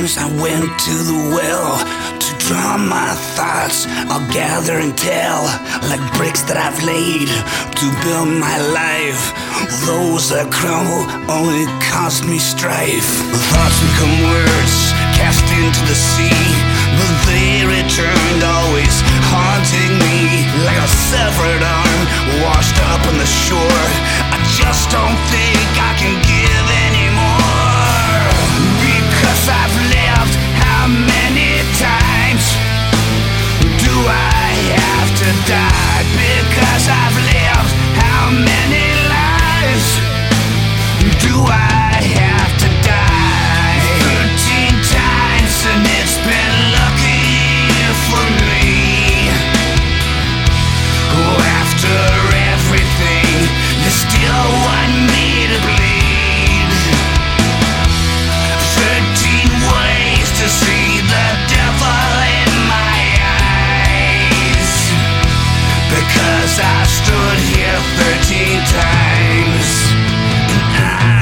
times I went to the well to draw my thoughts, I'll gather and tell, like bricks that I've laid to build my life. Those that crumble only cost me strife. Thoughts become words cast into the sea, but they returned, always haunting me like a severed arm washed up on the shore. I just don't think I can give anymore, because I've lived how many times do I have to die? Because I've lived how many lives do I have to die? 13 times, and it's been lucky for me. Oh, after everything, you still want me to bleed. 13 ways to see the devil in my eyes, because I stood here 13 times, and